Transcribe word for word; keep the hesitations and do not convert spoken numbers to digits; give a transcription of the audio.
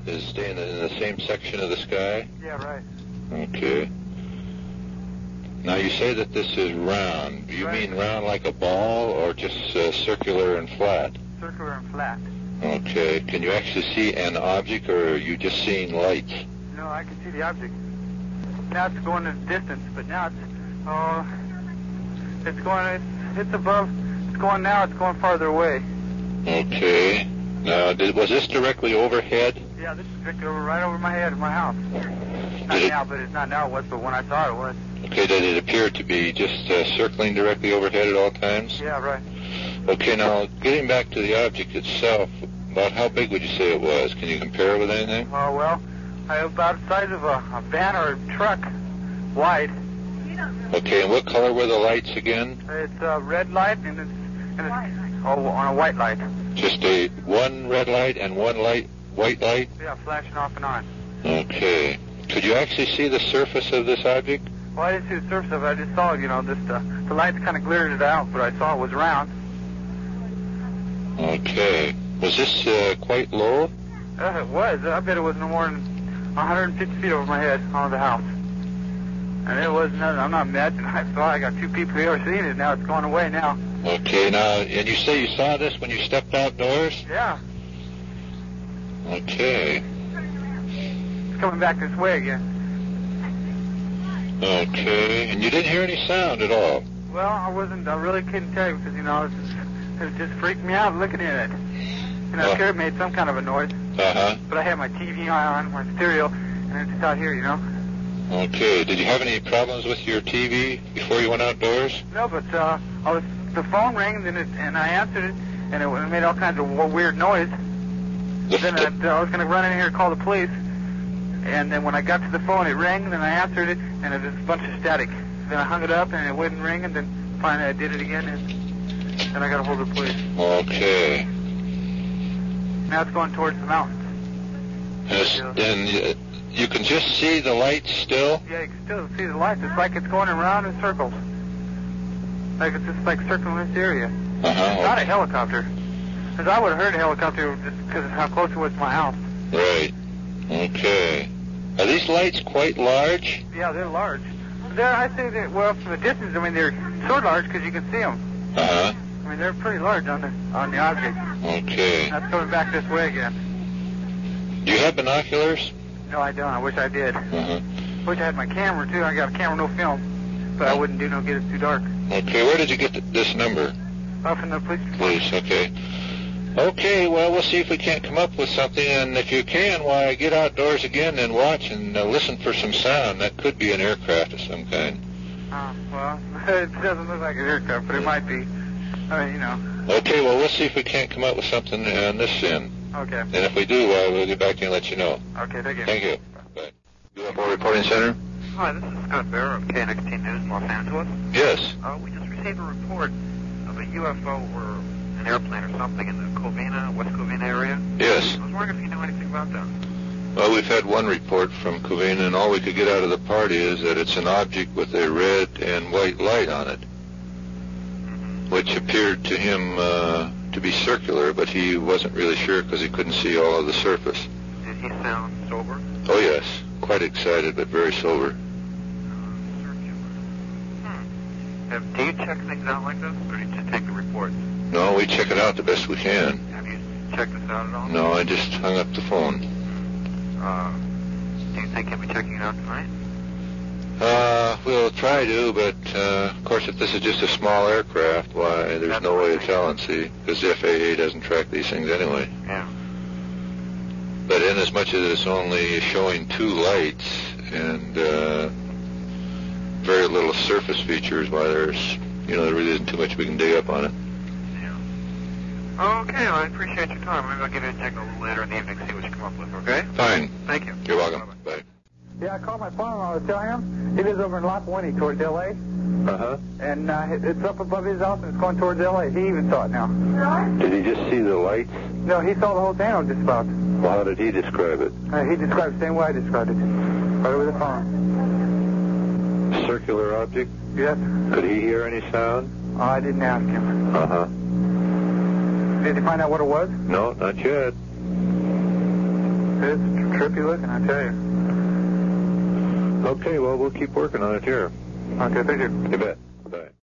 is staying in the same section of the sky? Yeah, right. Okay. Now you say that this is round. Do you Right. mean round like a ball or just uh, circular and flat? Circular and flat. Okay. Can you actually see an object, or are you just seeing lights? No, I can see the object. Now it's going in distance, but now it's, oh, it's going, it's, it's above, it's going now, it's going farther away. Okay. Now, did, was this directly overhead? Yeah, this is directly over, right over my head, my house. Not Did it- now, but it's not now it was, but when I saw it, it was. Okay, did it appear to be just uh, circling directly overhead at all times? Yeah, right. Okay, now, getting back to the object itself, about how big would you say it was? Can you compare it with anything? Oh, well, I about the size of a, a van or a truck, wide. Okay, and what color were the lights again? It's a red light and it's, and it's oh, on a white light. Just a one red light and one light, white light? Yeah, flashing off and on. Okay. Could you actually see the surface of this object? Well, I didn't see the surface of it. I just saw, you know, just uh, the lights kind of glittered it out, but I saw it was round. Okay. Was this uh, quite low? Uh, it was. I bet it was no more than one hundred fifty feet over my head on the house. And it was nothing. I'm not imagining. I saw. I got two people here seeing it. Now it's going away now. Okay, now, and you say you saw this when you stepped outdoors? Yeah. Okay. It's coming back this way again. Okay, and you didn't hear any sound at all? Well, I wasn't. I really couldn't tell you because, you know, it just, it just freaked me out looking at it. You know, Oh. I'm sure it made some kind of a noise. Uh-huh. But I had my T V on, my stereo, and it's just out here, you know. Okay, did you have any problems with your T V before you went outdoors? No, but uh, I was the phone rang and it, and I answered it, and it made all kinds of w- weird noise. The, Then the, I, I was going to run in here and call the police, and then when I got to the phone, it rang, and then I answered it, and it was a bunch of static. Then I hung it up, and it wouldn't ring, and then finally I did it again, and then I got a hold of the police. okay. Now it's going towards the mountains. Yes, and you, you can just see the lights still? Yeah, you can still see the lights. It's like it's going around in circles. Like it's just like circling this area. Uh-huh. Not a helicopter. Because I would have heard a helicopter just because of how close it was to my house. Right. Okay. Are these lights quite large? Yeah, they're large. They're, I say that, well, from the distance, I mean, they're so large because you can see them. Uh-huh. I mean, they're pretty large on the on the object. Okay. That's coming back this way again. Do you have binoculars? No, I don't. I wish I did. Uh-huh. Wish I had my camera, too. I got a camera, no film. But I wouldn't do no get it too dark. Okay, where did you get th- this number? Up from the police department. Police, okay. Okay, well, we'll see if we can't come up with something, and if you can, why, get outdoors again and watch and uh, listen for some sound. That could be an aircraft of some kind. Uh, well, it doesn't look like an aircraft, but it might be. I mean, you know. Okay, well, we'll see if we can't come up with something on this end. Okay. And if we do, uh, we'll get back to you and let you know. Okay, thank you. Thank you. Bye. U F O Reporting Center? Hi, this is Scott Bear of K N X T News in Los Angeles. Yes. Uh, we just received a report of a U F O or an airplane or something in the Covina, West Covina area. Yes. I was wondering if you know anything about that. Well, we've had one report from Covina, and all we could get out of the party is that it's an object with a red and white light on it, which appeared to him uh, to be circular, but he wasn't really sure because he couldn't see all of the surface. Did he sound sober? Oh, yes. Quite excited, but very sober. Hmm. Have, do you check things out like this, or do you just take the reports? No, we check it out the best we can. Have you checked this out at all? No, I just hung up the phone. Uh, do you think you'll be checking it out tonight? Uh, we'll try to, but, uh, of course, if this is just a small aircraft, why, there's That's no way right. of telling, see, because the F A A doesn't track these things anyway. Yeah. But inasmuch as it's only showing two lights and uh, very little surface features, why there's, you know, there really isn't too much we can dig up on it. Yeah. Okay, well, I appreciate your time. Maybe I'll give you a check a little later in the evening, see what you come up with, okay? Fine. Thank you. You're welcome. Bye. Yeah, I called my father-in-law to tell him. He lives over in Lock Winnie towards L A Uh-huh. And uh, it's up above his house and it's going towards L A He even saw it now. Did he just see the lights? No, he saw the whole thing just about. Well, how did he describe it? Uh, he described it the same way I described it. Right over the phone. Circular object? Yes. Could he hear any sound? Oh, I didn't ask him. Uh-huh. Did he find out what it was? No, not yet. It's trippy looking, I tell you. Okay, well, we'll keep working on it here. Okay, thank you. You bet. Bye.